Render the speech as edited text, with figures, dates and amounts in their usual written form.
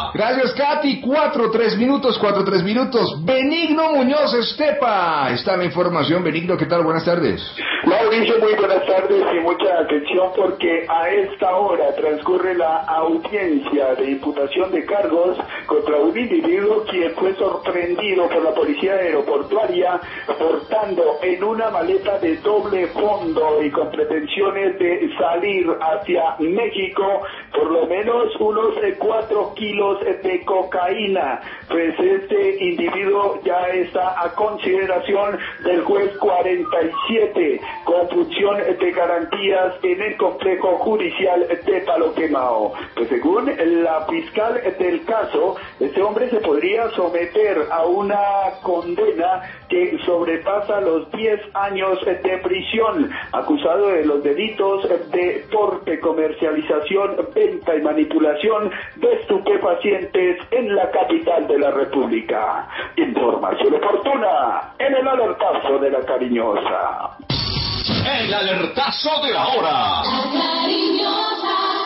Gracias, Katy. 4-3 minutos. Benigno Muñoz Estepa. Está la información. Benigno, ¿qué tal? Buenas tardes. Mauricio, muy buenas tardes y mucha atención porque a esta hora transcurre la audiencia de imputación de cargos contra un individuo quien fue sorprendido por la policía aeroportuaria portando en una maleta de doble fondo y con pretensiones de salir hacia México por lo menos unos 4 kilos de cocaína. Pues este individuo ya está a consideración del juez 47 con función de garantías en el complejo judicial de Palo Quemado. Pues según la fiscal del caso, este hombre se podría someter a una condena que sobrepasa los 10 años de prisión, acusado de los delitos de porte, comercialización, venta y manipulación de estupefacientes en la capital de la República. Información oportuna en el alertazo de la cariñosa. El alertazo de la hora.